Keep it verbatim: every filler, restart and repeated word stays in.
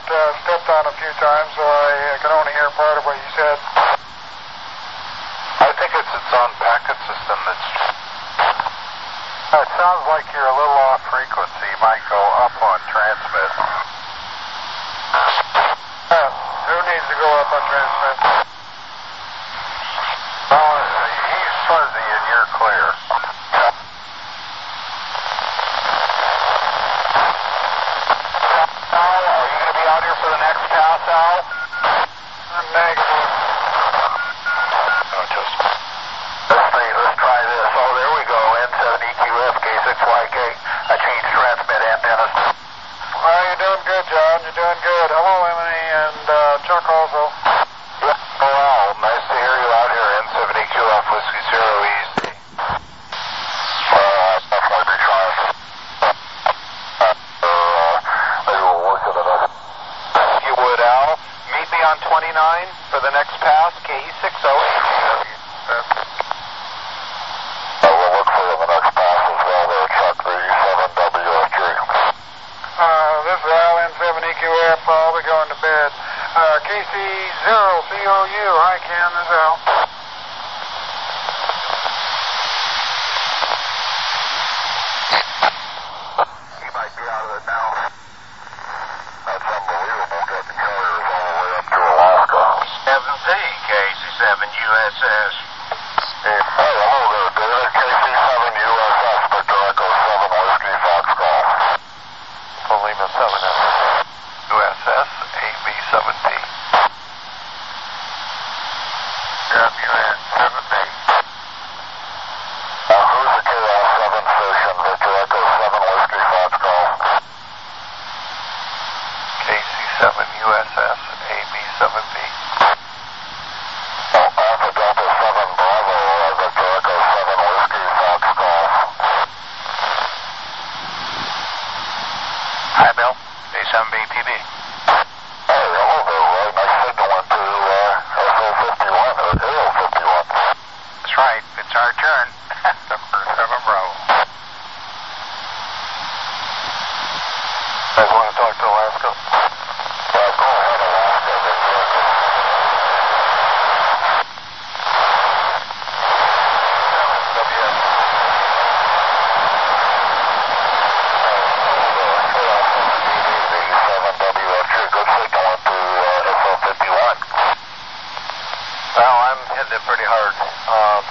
uh, stepped on a few times, so I can only hear part of what you said. I think it's its own packet system that's... It sounds like you're a little off frequency. You might go up on transmit. Uh, who needs to go up on transmit? Oh, he's fuzzy and you're clear. Al, are you going to be out here for the next pass, Al? I'm negative. Oh, just... Let's see, let's try this. Oh, there we go. N seven E Q F K six Y K. I changed transmit antennas. Well, you're doing good, John. You're doing good. Hello, Emily, and uh, Chuck also. Yeah. Oh, Al, nice to hear you out here. N seven E Q F Whiskey Zero Easy. Uh, I'll definitely be trying. Uh, maybe we'll work it out. If you would, Al, meet me on twenty-nine for the next pass, K E six oh eight. Uh, we'll look for the next pass as well there, Chuck, the seven W F three. Uh, this is Al, N seven E Q F. I'll be going to bed. Uh, K C zero C O U. Hi, Ken. This is Al. He might be out of it now. That's unbelievable, getting carriers all the way up to Alaska. seven P, K C seven U S S. Hey, hello there, David. K C seven U S S, Victor Echo seven Whiskey Foxcall. Lima seven U S S, A B seven P. W N seven B. Uh, who's the K L seven station, Victor Echo seven Whiskey Foxcall? K C seven U S S, A B seven B. Oh, Alpha Delta seven Bravo, uh, Victor Echo seven Whiskey Foxcall. Hi, Bill. K seven B T B. Hey, hello there, Roy. Nice signal into uh, S O fifty-one, or A O fifty-one. That's right. It's our turn. Number seven Bravo. You guys want to talk to Alaska? Yeah, go ahead, Alaska. Well, I'm hitting it pretty hard. Uh,